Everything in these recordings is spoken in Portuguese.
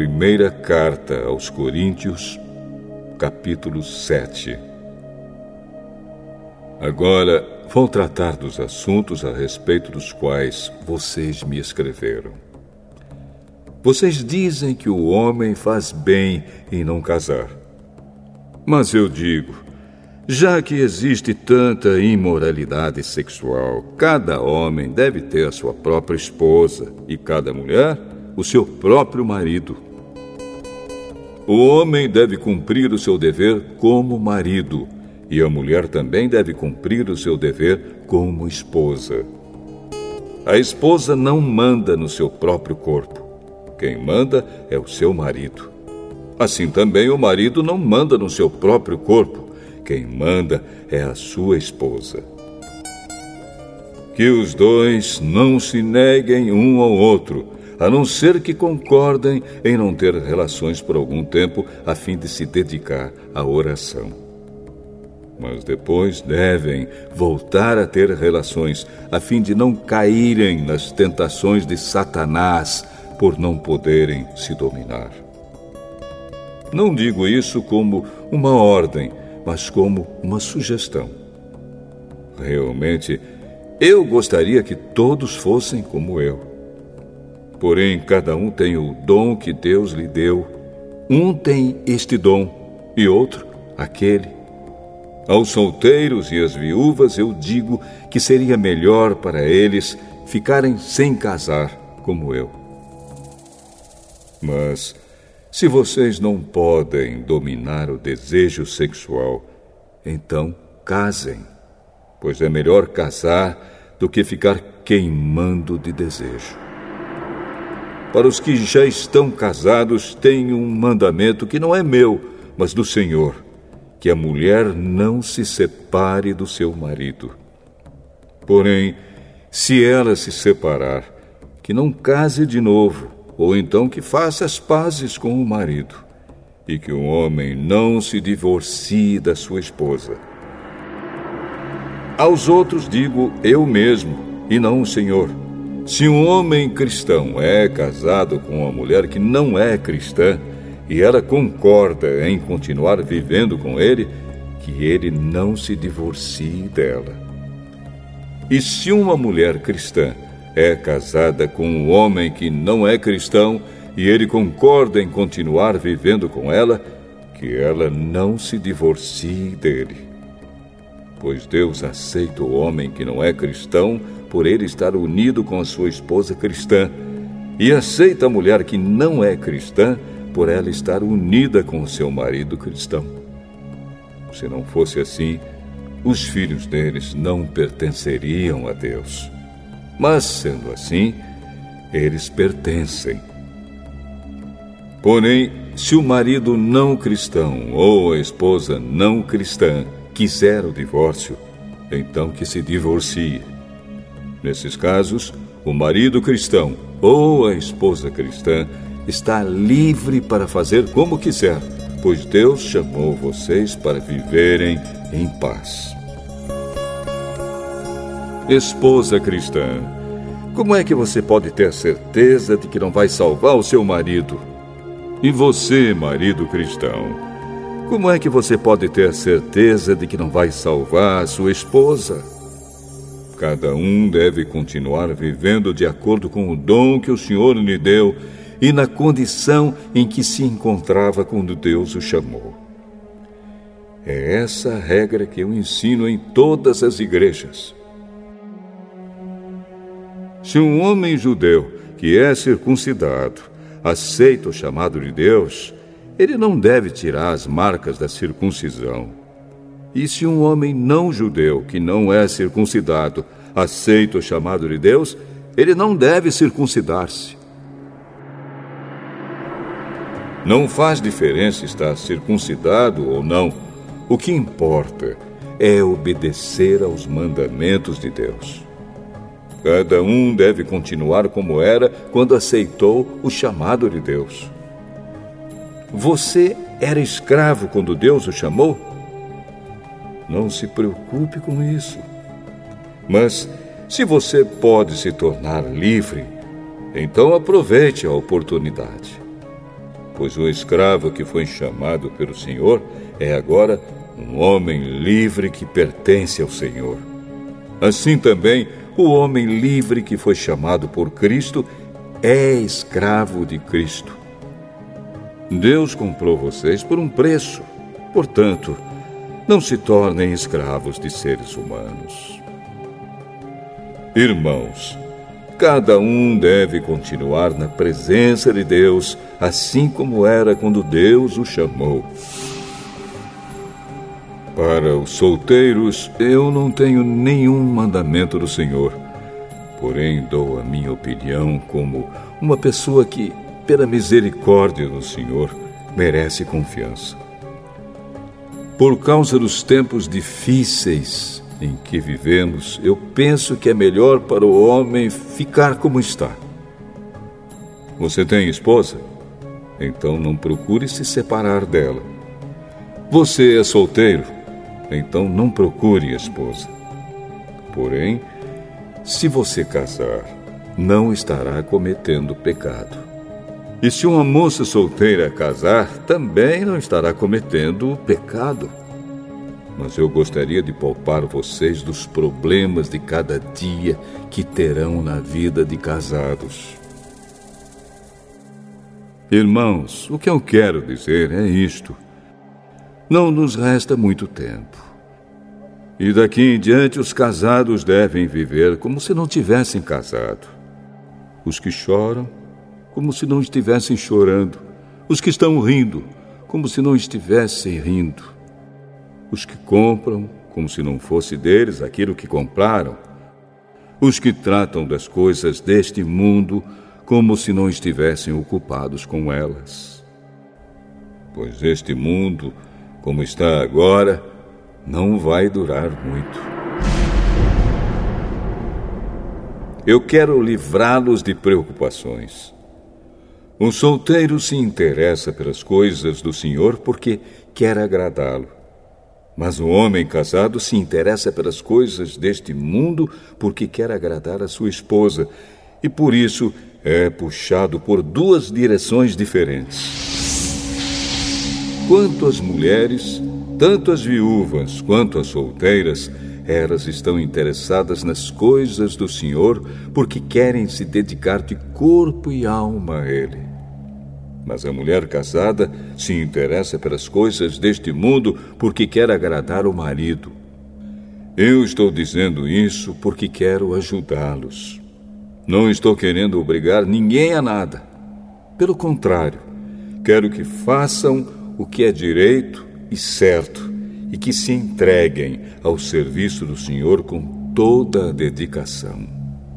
Primeira carta aos Coríntios, capítulo 7. Agora vou tratar dos assuntos a respeito dos quais vocês me escreveram. Vocês dizem que o homem faz bem em não casar. Mas eu digo, já que existe tanta imoralidade sexual, cada homem deve ter a sua própria esposa e cada mulher o seu próprio marido. O homem deve cumprir o seu dever como marido, e a mulher também deve cumprir o seu dever como esposa. A esposa não manda no seu próprio corpo. Quem manda é o seu marido. Assim também o marido não manda no seu próprio corpo. Quem manda é a sua esposa. Que os dois não se neguem um ao outro, a não ser que concordem em não ter relações por algum tempo, a fim de se dedicar à oração. Mas depois devem voltar a ter relações, a fim de não caírem nas tentações de Satanás, por não poderem se dominar. Não digo isso como uma ordem, mas como uma sugestão. Realmente, eu gostaria que todos fossem como eu. Porém, cada um tem o dom que Deus lhe deu. Um tem este dom e outro aquele. Aos solteiros e às viúvas eu digo que seria melhor para eles ficarem sem casar, como eu. Mas, se vocês não podem dominar o desejo sexual, então casem, pois é melhor casar do que ficar queimando de desejo. Para os que já estão casados, tenho um mandamento que não é meu, mas do Senhor, que a mulher não se separe do seu marido. Porém, se ela se separar, que não case de novo, ou então que faça as pazes com o marido, e que o homem não se divorcie da sua esposa. Aos outros digo eu mesmo, e não o Senhor. Se um homem cristão é casado com uma mulher que não é cristã, e ela concorda em continuar vivendo com ele, que ele não se divorcie dela. E se uma mulher cristã é casada com um homem que não é cristão, e ele concorda em continuar vivendo com ela, que ela não se divorcie dele. Pois Deus aceita o homem que não é cristão por ele estar unido com a sua esposa cristã, e aceita a mulher que não é cristã por ela estar unida com o seu marido cristão. Se não fosse assim, os filhos deles não pertenceriam a Deus. Mas, sendo assim, eles pertencem. Porém, se o marido não cristão ou a esposa não cristã quiser o divórcio, então que se divorcie. Nesses casos, o marido cristão ou a esposa cristã está livre para fazer como quiser, pois Deus chamou vocês para viverem em paz. Esposa cristã, como é que você pode ter certeza de que não vai salvar o seu marido? E você, marido cristão, como é que você pode ter certeza de que não vai salvar a sua esposa? Cada um deve continuar vivendo de acordo com o dom que o Senhor lhe deu e na condição em que se encontrava quando Deus o chamou. É essa a regra que eu ensino em todas as igrejas. Se um homem judeu que é circuncidado aceita o chamado de Deus, ele não deve tirar as marcas da circuncisão. E se um homem não judeu que não é circuncidado aceita o chamado de Deus, ele não deve circuncidar-se. Não faz diferença estar circuncidado ou não. O que importa é obedecer aos mandamentos de Deus. Cada um deve continuar como era quando aceitou o chamado de Deus. Você era escravo quando Deus o chamou? Não se preocupe com isso. Mas, se você pode se tornar livre, então aproveite a oportunidade. pois o escravo que foi chamado pelo Senhor é agora um homem livre que pertence ao Senhor. Assim também, o homem livre que foi chamado por Cristo é escravo de Cristo. Deus comprou vocês por um preço. Portanto, não se tornem escravos de seres humanos. Irmãos, cada um deve continuar na presença de Deus, assim como era quando Deus o chamou. Para os solteiros, eu não tenho nenhum mandamento do Senhor, porém dou a minha opinião como uma pessoa que, pela misericórdia do Senhor, merece confiança. Por causa dos tempos difíceis em que vivemos, eu penso que é melhor para o homem ficar como está. Você tem esposa? Então não procure se separar dela. Você é solteiro? Então não procure esposa. Porém, se você casar, não estará cometendo pecado. E se uma moça solteira casar, também não estará cometendo pecado. Mas eu gostaria de poupar vocês dos problemas de cada dia que terão na vida de casados. Irmãos, o que eu quero dizer é isto. Não nos resta muito tempo. E daqui em diante os casados devem viver como se não tivessem casado. Os que choram, como se não estivessem chorando. Os que estão rindo, como se não estivessem rindo. Os que compram, como se não fosse deles aquilo que compraram. Os que tratam das coisas deste mundo, como se não estivessem ocupados com elas. Pois este mundo, como está agora, não vai durar muito. Eu quero livrá-los de preocupações. Um solteiro se interessa pelas coisas do Senhor porque quer agradá-lo. Mas o homem casado se interessa pelas coisas deste mundo porque quer agradar a sua esposa e por isso é puxado por duas direções diferentes. Quanto às mulheres, tanto as viúvas quanto as solteiras, elas estão interessadas nas coisas do Senhor porque querem se dedicar de corpo e alma a Ele. Mas a mulher casada se interessa pelas coisas deste mundo porque quer agradar o marido. Eu estou dizendo isso porque quero ajudá-los. Não estou querendo obrigar ninguém a nada. Pelo contrário, quero que façam o que é direito e certo e que se entreguem ao serviço do Senhor com toda a dedicação.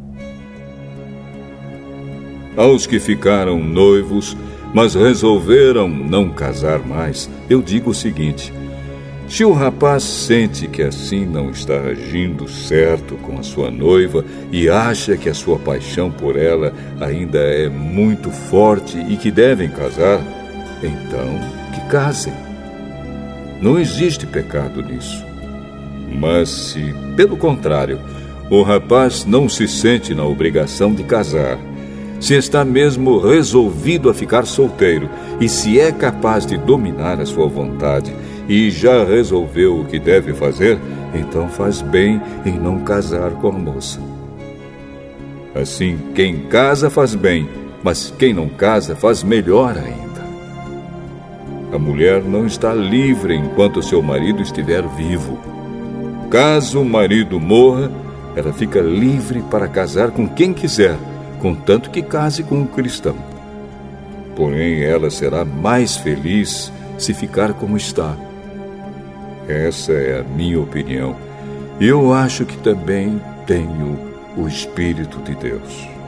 Aos que ficaram noivos, mas resolveram não casar mais, eu digo o seguinte: se o rapaz sente que assim não está agindo certo com a sua noiva e acha que a sua paixão por ela ainda é muito forte e que devem casar, então que casem. Não existe pecado nisso. Mas se, pelo contrário, o rapaz não se sente na obrigação de casar, se está mesmo resolvido a ficar solteiro e se é capaz de dominar a sua vontade e já resolveu o que deve fazer, então faz bem em não casar com a moça. Assim, quem casa faz bem, mas quem não casa faz melhor ainda. A mulher não está livre enquanto seu marido estiver vivo. Caso o marido morra, ela fica livre para casar com quem quiser, contanto que case com um cristão. Porém, ela será mais feliz se ficar como está. Essa é a minha opinião. E eu acho que também tenho o Espírito de Deus.